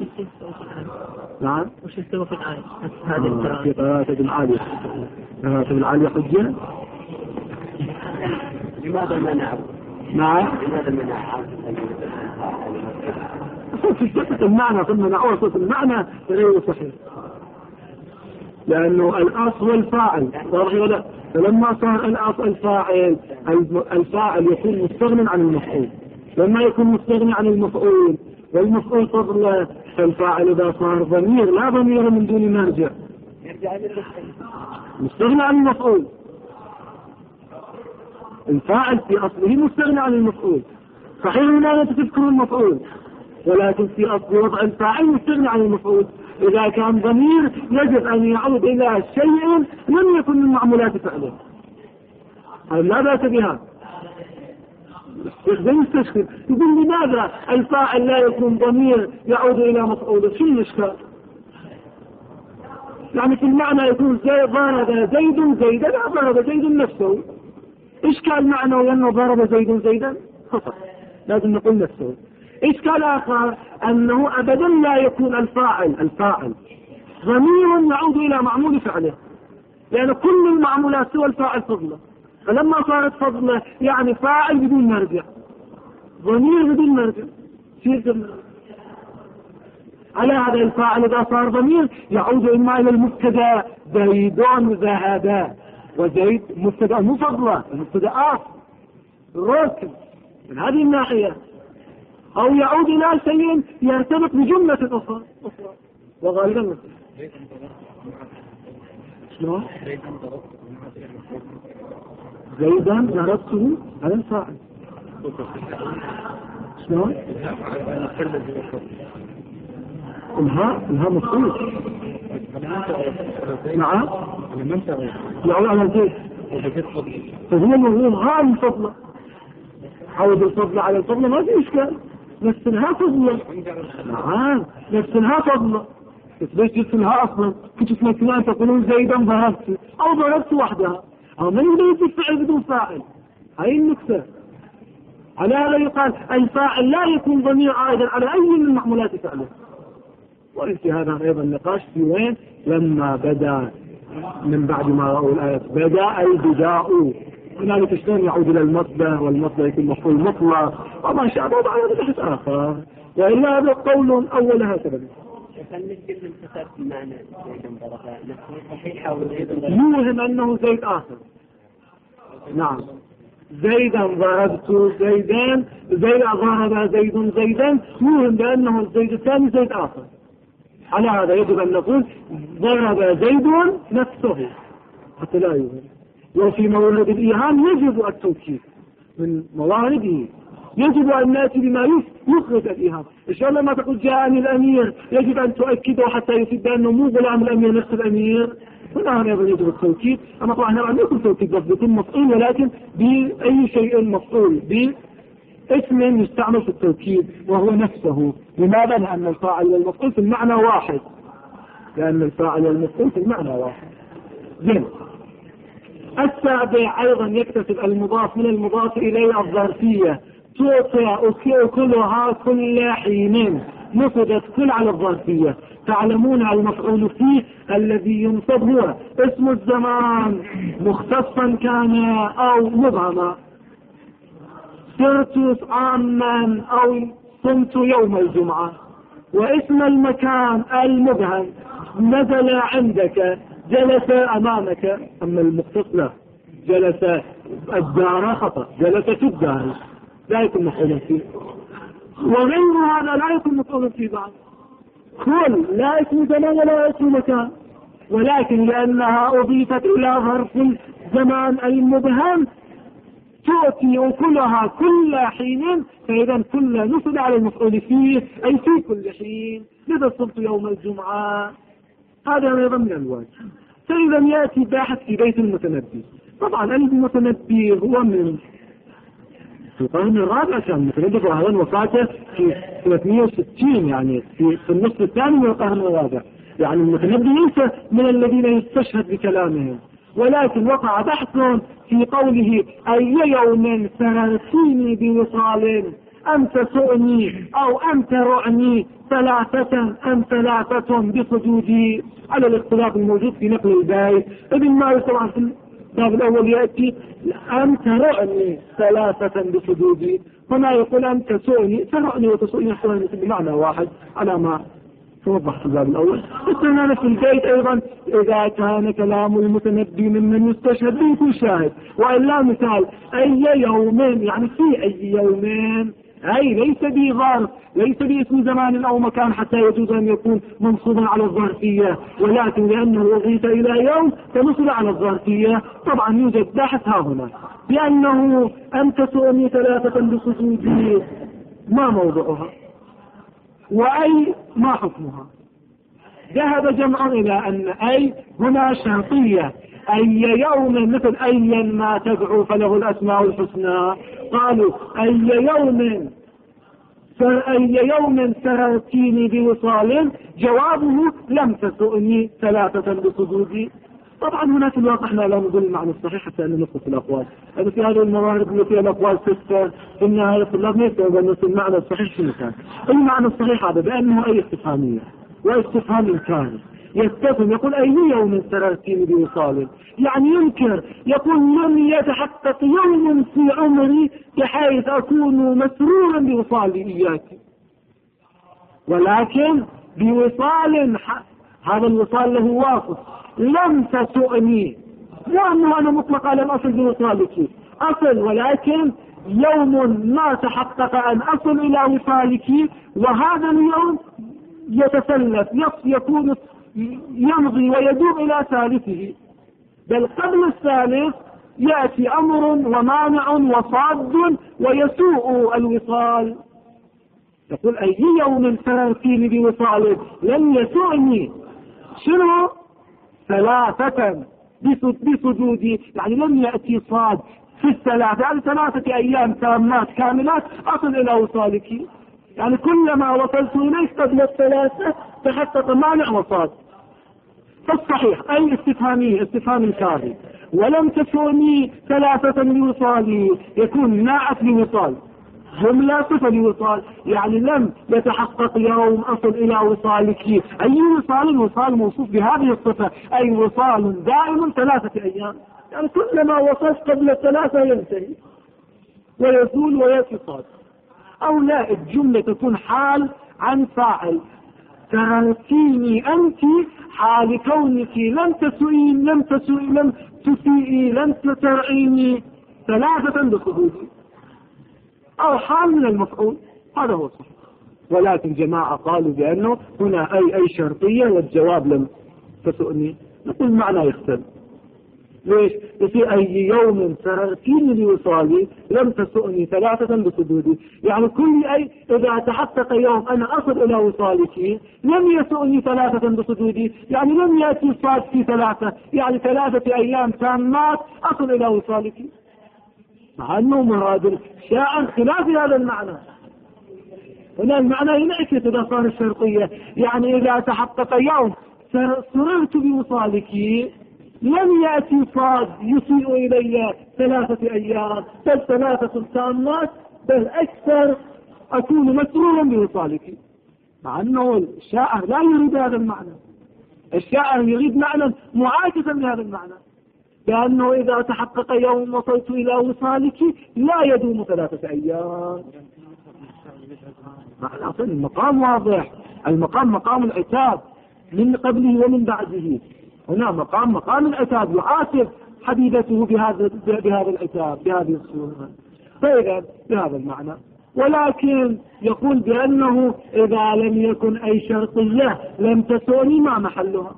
نعم وش يستوى في الآية؟ هذه في قراءة ابن عالية. قراءة ابن عالية حجة. لماذا منع؟ نعم لماذا منع؟ صفة المعنى ثم منعوه صفة المعنى غير صحيح، لأنه الأصل والفاعل صار ولا. فلما صار الأصل الفاعل الفاعل يكون مستغنى عن المفعول، لما يكون مستغنى عن المفعول والمفعول فضل فالفاعل إذا صار ضمير لا ضمير من دون مرجع مستغنى عن المفعول. الفاعل في أصله مستغنى عن المفعول، صحيح لا تذكر المفعول ولكن في أصل وضع الفاعل مستغنى عن المفعول. إذا كان ضمير يجب أن يعود إلى شيء لم يكن من معمولات فعله، لا بأس بها. يخدم يستشكل يقول لماذا الفاعل لا يكون ضمير يعود إلى مفعوله؟ شو الإشكال؟ يعني في المعنى يكون زي ضرب زيد زيدا لا ضرب زيد نفسه. إشكال معنى لأنه ضرب زيد زيدا خطأ، لازم نقول نفسه. إشكال آخر أنه أبدا لا يكون الفاعل الفاعل ضمير يعود إلى معمول فعله، لأن كل المعمولات سوى الفاعل فضله. فلما صارت فضله يعني فاعل بدون مرجع، ضمير بدون مرجع. على هذا الفاعل إذا صار ضمير يعود إما إلى المبتدا زيدون ذهبا، وزيد مبتدا مو فضله، المبتدا آخر الركب من هذه الناحية، أو يعود إلى شيء يرتبط بجملة أخرى وغالبا شلون؟ زيدا ضربته على الفاعل شلون؟ الهاء الهاء مفعول نعم يعود على الزيد، فهو مفهوم هاء الفضل، عود الفضل على الفضل ما في إشكال، نفس الهاء فضل. نعم نفس الهاء فضل. ليش جبت الهاء أصلا؟ كنت تمثلون تقولون زيدا ضربت أو ضربت وحدها، أو من يريد الفعل بدون فاعل. هاي النكتة. على هذا يقال الفاعل لا يكون ضمير عائدا على أي من معمولات فعله. وفي هذا أيضا نقاش في وين لما بدأ من بعد ما رأوا الآية بدأ البداء، هنالك شلون يعود إلى المصدر والمصدر يكون مفعول مطلق وما شابه بعد هذا بحث آخر، وإلا هذا قول أول هكذا. يوهم أنه زيد آخر. نعم زيدا ضربت زيدان زي ضرب زيد زيدا يوهم بأنه الزيد الثاني زيد آخر. على هذا يجب أن نقول ضرب زيد نفسه حتى لا يوهم. وفي مورد الإيهام يجب التوكيد من موارده، يجب أن نأتي بما يخرج الإيهام. إن شاء الله ما تقول جاءني الأمير يجب أن تؤكده حتى يفيد بأنه مو غلام الأمير نفس الأمير. هنا أيضا يجب التوكيد. أما طبعا هنا لم يكن توكيد بس يكون مفعول، ولكن بأي شيء مفعول باسم يستعمل في التوكيد وهو نفسه. لماذا؟ لأن الفاعل والمفعول في المعنى واحد، لأن الفاعل والمفعول في المعنى واحد. زين. السابع أيضا يكتسب المضاف من المضاف إليه الظرفية. تعطي أكلها كل حين، نصبت كل على الظرفية. تعلمون المفعول فيه الذي ينصب هو اسم الزمان مختصا كان أو مبهما. سرت عاما أو صمت يوم الجمعة. واسم المكان المبهم نزل عندك جلس أمامك. أما المختص لا، جلس الدار خطأ، جلس في الدار لا يكون مفعولا فيه. وغير هذا لا يكون مفعولا فيه بعد. كل لا اسم زمان ولا اسم مكان، ولكن لأنها أضيفت إلى ظرف الزمان المبهم تؤتي كلها كل حين، فإذا كل نصب على المفعول فيه أي في كل حين. لذا صمت يوم الجمعة. هذا أيضا من الواجب. فإذا يأتي باحث في بيت المتنبي. طبعا المتنبي هو من في القرن الرابع، كان متنبي ظاهرا وفاته في ثلاثمئة وستين، يعني في, في النصف الثاني من القرن الرابع. يعني المتنبي ليس من الذين يستشهد بكلامهم، ولكن وقع بحث في قوله أي يوم سررتيني بوصال أم تسؤني أو أم ترعني ثلاثة أم ثلاثة بصدودي، على الاختلاف الموجود في نقل الباي. ابن مالك طبعا في الباب الأول يأتي أم ترعني ثلاثة بصدودي، هنا يقول أم تسؤني. ترعني وتسؤني يحتمل بمعنى واحد على ما توضح في الباب الأول. استنانا في البيت أيضا إذا كان كلام المتنبي ممن يستشهد به في شاهد، وإلا مثال أي يوم، يعني في أي يومين، أي ليس بظرف، ليس باسم زمان أو مكان حتى يجوز أن يكون منصوبا على الظرفية، ولكن لأنه أضيف إلى يوم فنصب على الظرفية. طبعا يوجد باحث ها هنا لأنه أن تسؤني ثلاثة بصدودي ما موضوعها، وأي ما حكمها. ذهب جمع إلى أن أي هنا شرطية، أي يوم مثل أيا ما تدعو فله الأسماء الحسنى. قالوا أي يوم أي يوم سررتيني بوصال، جوابه لم تسؤني ثلاثة بصدودي. طبعا هنا في الواقع احنا لا نقول المعنى الصحيح حتى أن نصف الأقوال، هذا في هذه الموارد التي الأقوال ستة في النهاية الطلاب ما يستوعب أن المعنى الصحيح في مكان. المعنى الصحيح هذا بأنه أي استفهامية واستفهام كان يستفهم، يقول أي يوم سررتيني بوصال، يعني ينكر، يقول لم يتحقق يوم في عمري بحيث أكون مسرورا بوصالي إياك، ولكن بوصال هذا الوصال له واصف. لم تسؤني، وأنه أنا مطلق لم أصل بوصالك أصل، ولكن يوم ما تحقق أن أصل إلى وصالك، وهذا اليوم يتسلف يكون يمضي ويدور إلى ثالثه، بل قبل الثالث يأتي أمر ومانع وصاد ويسوء الوصال. يقول أي يوم سررتيني بوصال لم يسؤني، شنو؟ ثلاثة بصدودي، يعني لم يأتي صاد في الثلاثة، يعني ثلاثة أيام تامات كاملات أصل إلى وصالك، يعني كلما وصلت إليك قبل الثلاثة تحقق مانع وصاد. فالصحيح أي استفهامي استفهام كاذب. ولم تسوني ثلاثة لوصالي، يكون ناعت لوصال، جملة صفة لوصال، يعني لم يتحقق يوم أصل إلى وصالك. أي وصال؟ وصال موصوف بهذه الصفة، أي وصال دائم ثلاثة أيام، يعني كلما وصلت قبل الثلاثة ينتهي ويزول ويأتي صاد. أو لا، الجملة تكون حال عن فاعل، سررتيني أنت حال كونك لم تسئين لم تسئي لم تسيئي لم تترعيني ثلاثة بصدودي. أو حال من المفعول، هذا هو صحيح. ولكن جماعة قالوا بأنه هنا أي أي شرطية والجواب لم تسؤني، نقول معنى يختلف. ليش؟ في أي يوم سررتيني لوصالي لم تسؤني ثلاثة بصدودي، يعني كل أي إذا تحقق يوم أنا أصل إلى وصالك لم يسؤني ثلاثة بصدودي، يعني لم يأتي صاد في ثلاثة، يعني ثلاثة أيام تامات أصل إلى وصالك، مع أنه مراد شاء خلاف هذا المعنى. هنا المعنى ينعكس إذا صار الشرطية، يعني إذا تحقق يوم سررت بوصالك لم يأتي صاد يسيء إلي ثلاثة أيام بل ثلاثة تامات، بل أكثر أكون مسرورا بوصالك، مع أنه الشاعر لا يريد هذا المعنى. الشاعر يريد معنى معاكسا لهذا المعنى، لأنه إذا تحقق يوم وصلت إلى وصالك لا يدوم ثلاثة أيام. معنى المقام واضح، المقام مقام العتاب من قبله ومن بعده. هنا مقام مقام العتاب يعاتب حبيبته بهذا بهذا العتاب بهذه الصورة، فإذا بهذا المعنى. ولكن يقول بأنه إذا لم يكن أي شرطية لم تسوني ما محلها،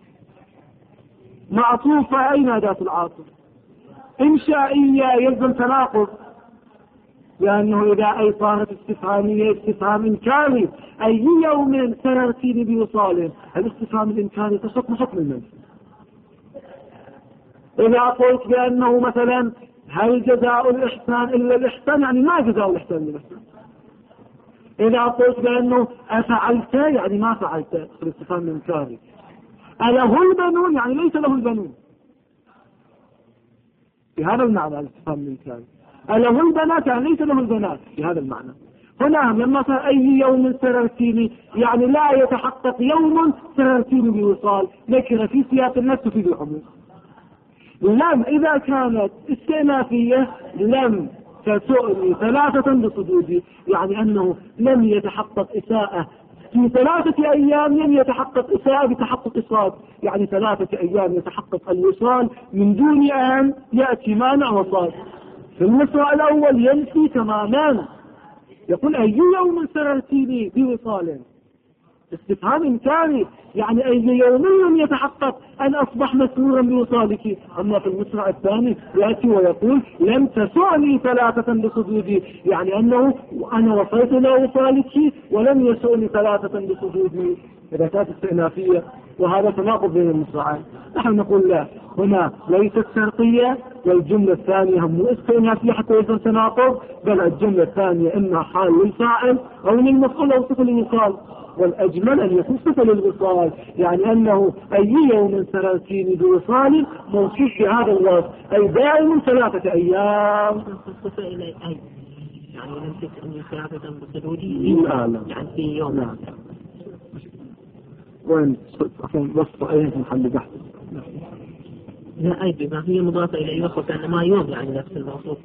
معطوفة أين أداة العاطف؟ إنشائية يلزم تناقض، لأنه إذا أي صارت استفهامية استفهام إنكاري، أي يوم سررتيني بوصال، الاستفهام الإنكاري تحكم حكم المنفي. إذا قلت بأنه مثلا هل جزاء الإحسان إلا الإحسان، يعني ما جزاء الإحسان إلا الإحسان. إذا قلت بأنه أفعلت، يعني ما فعلت، الاستفهام الإنكاري. أله البنون، يعني ليس له البنون، بهذا المعنى الاستفهام الإنكاري. أله البنات، يعني ليس له البنات، بهذا المعنى. هنا لما صار أي يوم سررتيني، يعني لا يتحقق يوم سررتيني بوصال، نكرة في سياق النفس في العموم. لم إذا كانت استئنافية لم تسؤني ثلاثة بصدودي، يعني أنه لم يتحقق إساءة في ثلاثة أيام، لم يتحقق إساءة بتحقق صاد، يعني ثلاثة أيام يتحقق الوصال من دون أن يأتي مانع وصاد. في المصرع الأول ينفي تماما، يقول أي يوم سررتيني بوصال، استفهام إنكاري، يعني أي يوم لم يتحقق أن أصبح مسرورا بوصالك. أما في المصرع الثاني يأتي ويقول لم تسعني ثلاثة بصدودي، يعني أنه أنا وصلت إلى وصالك ولم يسعني ثلاثة بصدودي، إذا كانت استئنافية. وهذا تناقض بين المصرعين. نحن نقول لا، هنا ليست شرطية، والجملة الثانية هم استئنافية حتى يكون تناقض، بل الجملة الثانية إما حال للفاعل أو للمفعول أو صفة للوصال، والأجمل أن يكون صفة للوصال، يعني أنه أي يوم سررتيني بوصال موصوف بهذا الوصف، أي دائم ثلاثة أيام. الصفة إلى أي يعني لم تسألني ثلاثة بصدودي، يعني في يوم. نعم. وين وصف أيه محل بحث؟ لا، أي بما هي مضافة إلى يوصف أن ما يوم، يعني نفس الموصوف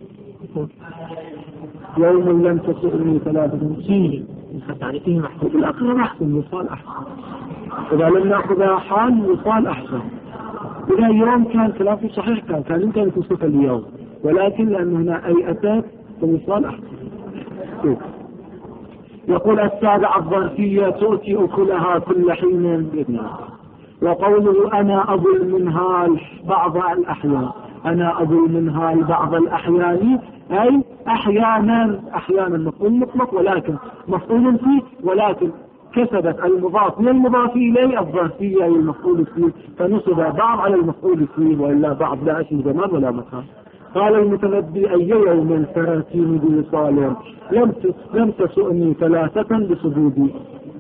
يوم لم تسألني ثلاثة فيه، يعني فيه محفوظ. الأقرب أحسن، وصال أحسن. إذا لم نأخذها حال وصال أحسن. إذا يوم كان خلافه صحيح كان كان يمكن أن تصف اليوم، ولكن لأن هنا أي أتى فوصال أحسن. يقول السابع الظرفية تؤتي أكلها كل حين بإذنها. وقوله أنا أظل منها بعض الأحيان، أنا أظل منها بعض الأحيان، أي أحيانا، أحيانا مفعول مطلق ولكن مفعول فيه، ولكن كسبت المضاف من المضاف إليه الظرفية والمفعول فيه، فنصب بعض على المفعول فيه، وإلا بعض لا اسم زمان ولا مكان. قال المتنبي أي يوم سررتيني بوصال لم لم تسؤني ثلاثة بصدودي.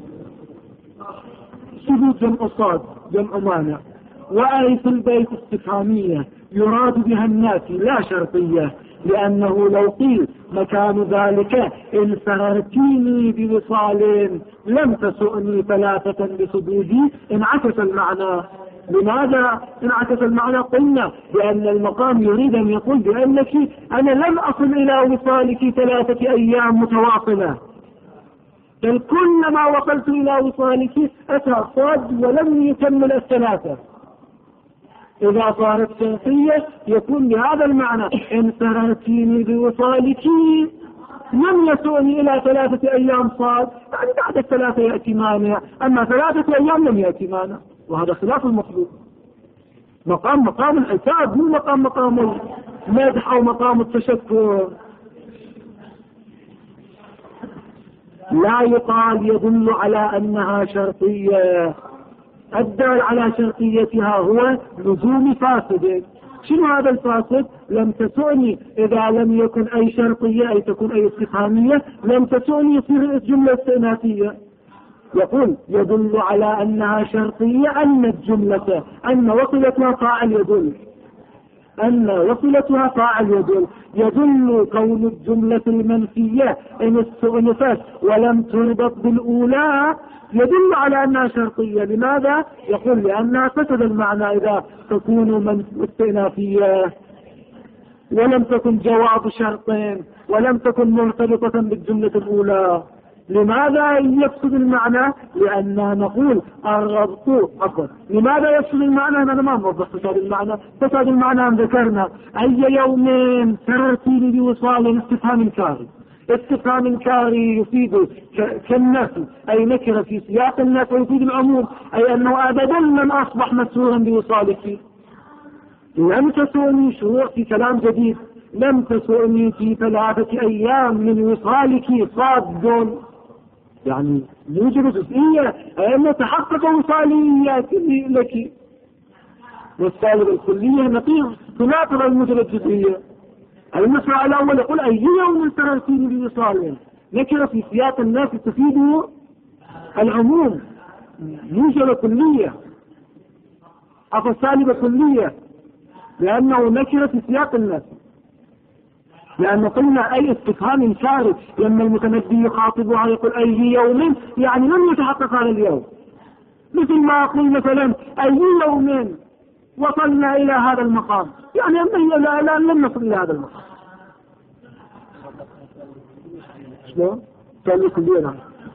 صدود جمع صاد جمع مانع، وأي في البيت استفهامية يراد بها النافي لا شرطية، لأنه لو قيل مكان ذلك إن سررتيني بوصال لم تسؤني ثلاثة بصدودي انعكس المعنى. لماذا انعكس المعنى؟ قلنا بأن المقام يريد أن يقول بأنك أنا لم أصل إلى وصالك ثلاثة أيام متواصلة، بل كلما وصلت إلى وصالك أتى صاد ولم يكمل الثلاثة. إذا صارت شرطية يكون بهذا المعنى إن سررتيني بوصالك لم يسعني إلى ثلاثة أيام صاد، يعني بعد الثلاثة يأتي مانع، أما ثلاثة أيام لم يأتي مانع، وهذا خلاف المطلوب. مقام مقام العتاب مو مقام مقام المدح أو مقام التشكر. لا يقال يدل على أنها شرطية، الدال على شرطيتها هو لزوم فاسد. شنو هذا الفاسد؟ لم تسعني، إذا لم يكن أي شرطية أي تكون أي استفهامية لم تسعني يصير جملة استئنافية. يقول يدل على أنها شرطية أن الجملة أن وصلتها فاعل يدل، أن وصلتها فاعل يدل، يدل كون الجملة المنفية إن استؤنفت ولم تربط بالأولى يدل على أنها شرطية. لماذا؟ يقول لأنها فسد المعنى إذا تكون استئنافية ولم تكن جواب شرط ولم تكن مرتبطة بالجملة الأولى. لماذا يفسد المعنى؟ لأننا نقول الربط عفوا. لماذا يفسد المعنى؟ أنا ما نوضح فساد المعنى. فساد المعنى أن ذكرنا أي يوم ترتيب بوصال استفهام كاري. استفهام كاري يفيد كالنفي أي نكرة في سياق النفي يفيد العموم، أي أنه أبدا من أصبح مسرورا بوصالك. لم تسوني شروع في كلام جديد، لم تسوني في ثلاثة أيام من وصالك صاد، يعني يوجد جزئية أن تحقق وصاليات لك، والسالب الكلية نقيض تناقض الموجب الجزئية. المسألة الأول يقول أي يوم ترتيب بوصال، نكرة في سياق الناس تفيد العموم، موجب كلية أو سالب كلية، لأنه نكرة في سياق الناس. لأن قلنا أي استفهام شارد لما المتنبي يخاطبها يقول أي يوم، يعني لم يتحقق هذا اليوم. مثل ما أقول مثلا أي يوم وصلنا إلى هذا المقام، يعني الآن لم نصل إلى هذا المقام. شلون؟ ثاني كلية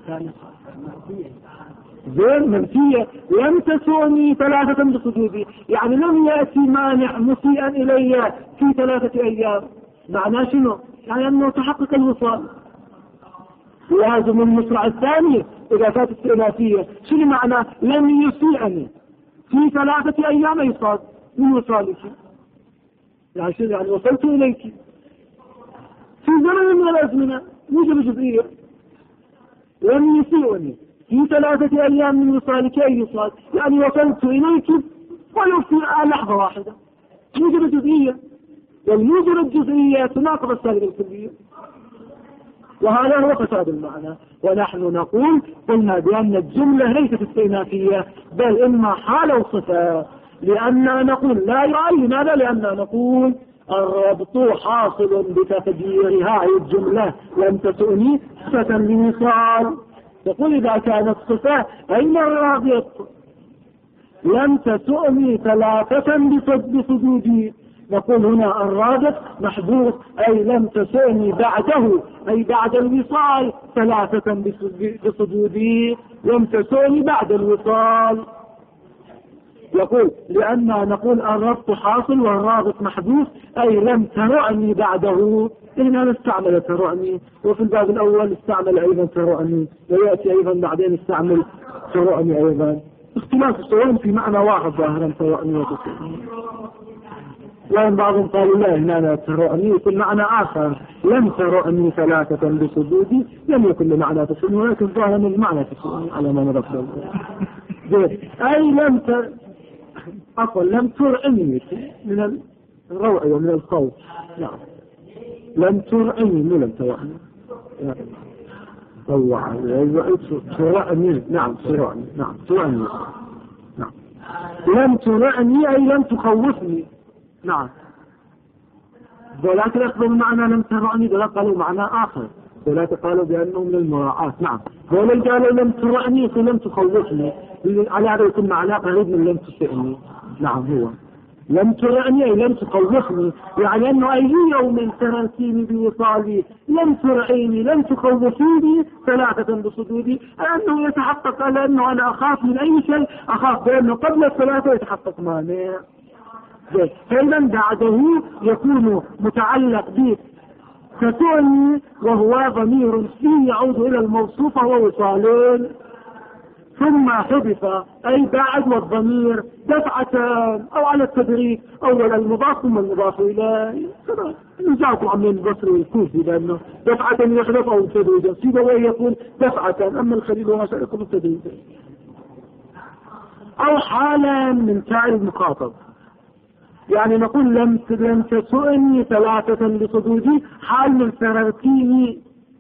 زين منفية. لم تسوني ثلاثة بصدودي، يعني لم يأتي مانع مسيئا إلي في ثلاثة أيام. معناه شنو؟ يعني أنه تحقق الوصال. لازم المصرع الثاني إذا كانت استئنافية شنو معناه؟ لم يسيئني في ثلاثة أيام أي صاد من وصالك، يعني شنو؟ يعني وصلت إليك في زمن من الأزمنة موجب جزئية. لم يسيئني في ثلاثة أيام من وصالك أي صاد، يعني وصلت إليك ولو في لحظة واحدة موجب جزئية، والموجب الجزئية تناقض السالب الكلية، وهذا هو فساد المعنى. ونحن نقول قلنا بأن الجملة ليست استئنافية بل إما حالة وصفة، لأننا نقول لا يعل. لماذا؟ لأننا نقول الربط حاصل بتقدير هذه الجملة لم تسؤني صفة لوصال. يقول إذا كانت صفة أين الرابط؟ لم تسؤني ثلاثة بصدودي، نقول هنا الرابط محذوف، أي لم تسؤني بعده أي بعد الوصال ثلاثة بصدودي، لم تسؤني بعد الوصال. يقول لأننا نقول الربط حاصل والرابط محذوف، أي لم ترعني بعده. هنا نستعمل ترعني، وفي الباب الأول استعمل أيضا ترعني، ويأتي أيضا بعدين استعمل ترعني أيضا. اختلاف السؤال في معنى واحد ظاهرا ترعني وتسعني، وإن بعضهم قالوا لا هنا ترعني يكون معنى آخر. لم ترعني ثلاثة بصدودي لم يكن لمعنى تسعني، ولكن ظاهرا المعنى تسعني على ما نذكر. أي لم ت عفوا لم ترعني من الروع ومن الخوف. نعم لم ترعني مو لم ترعني ترعني نعم ترعني نعم ترعني نعم لم ترعني أي لم تخوفني. نعم ذولاك يقبل معنى لم ترعني، ذولاك قالوا معنى آخر، ذولاك قالوا بأنه من المراعاة. نعم ذولاك قالوا لم ترعني لم تخوفني، على هذا يكون معناه قريب من لم تسعني. نعم هو لم ترعني أي لم تخوفني، يعني أنه أي يوم ترتيني بوصالي لم ترعيني لم تخوفيني ثلاثة بصدودي، أنه يتحقق لأنه أنا أخاف من أي شيء أخاف بأنه قبل الثلاثة يتحقق مانع. فإذا بعده يكون متعلق كسؤني وهو ضمير فيه يعود إلى الموصوف ووصال ثم حذف أي بعد والضمير دفعتان أو على التدريج أول المضاف ثم المضاف إليه نجاكم عن البصري والكوفي لأنه دفعة يحذف أو تدريجا سيبويه يقول دفعتان أما الخليل وهذا يقول تدريجا أو حالا من تاء المخاطب يعني نقول لم لم تسؤني ثلاثة لصدودي حال من سررتيني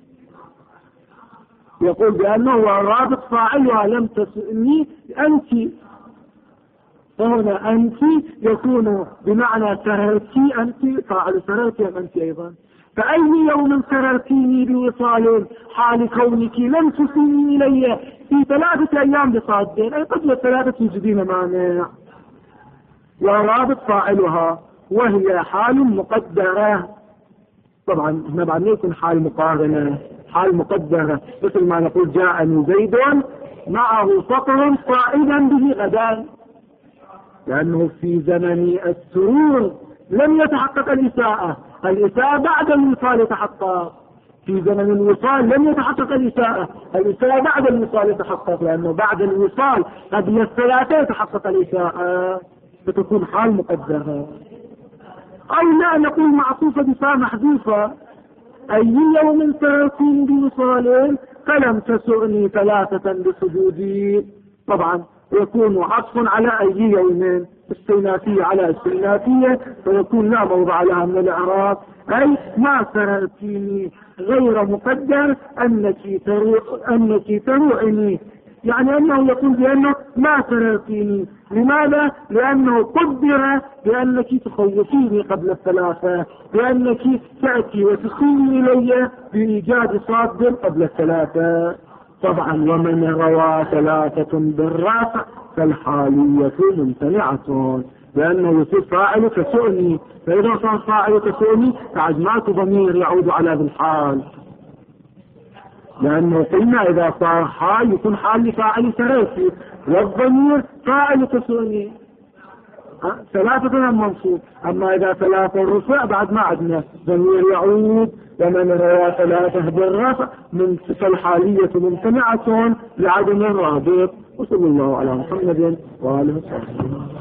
يقول بأنه هو رابط فاعلها لم تسؤني أنت فهنا أنت يكون بمعنى سررتي أنت فاعل سررتي أم أنت أيضا فأي يوم سررتيني بوصال حال كونك لم تسني إلي في ثلاثة أيام بصادين أي قبل الثلاثة تجدين مانع ورابط فاعلها وهي حال مقدرة طبعا هنا بعد يكون حال مقارنة حال مقدرة مثل ما نقول جاءني زيد معه فقر قائدا به غدا لأنه في زمن السرور لم يتحقق الإساءة الإساءة بعد الوصال يتحقق في زمن الوصال لم يتحقق الإساءة الإساءة بعد الوصال يتحقق لأنه بعد الوصال قبل الثلاثة يتحقق الإساءة فتكون حال مقدرة أو لا نقول معطوفة بفاء محذوفة أي يوم سررتين بوصال فلم تسؤني ثلاثة بسجودي طبعا يكون عطف على أي يوم استئنافية على استئنافية فيكون لا موضع لها من الإعراب أي ما سررتيني غير مقدر أنك تروع أنك تروعني يعني أنه يقول بأنه ما سررتيني لماذا؟ لأنه قدر بأنك تخوفيني قبل الثلاثة بأنك تأتي وتخيني إلي بإيجاد صاد قبل الثلاثة طبعا ومن روى ثلاثة بالرفع فالحالية ممتنعة لأنه يصير فاعل كسؤني فإذا صار فاعل كسؤني فعجمات ضمير يعود على ذي الحال لأنه قلنا إذا صار حال يكون حال لفاعل سريسي والضمير فاعل كسؤني ثلاثة منصوب أما إذا ثلاثة رفع بعد ما عدنا ضمير يعود ومن روى ثلاثة بالرفع من فالحالية ممتنعة لعدم الرابط وصلى الله على محمد وآله وصحبه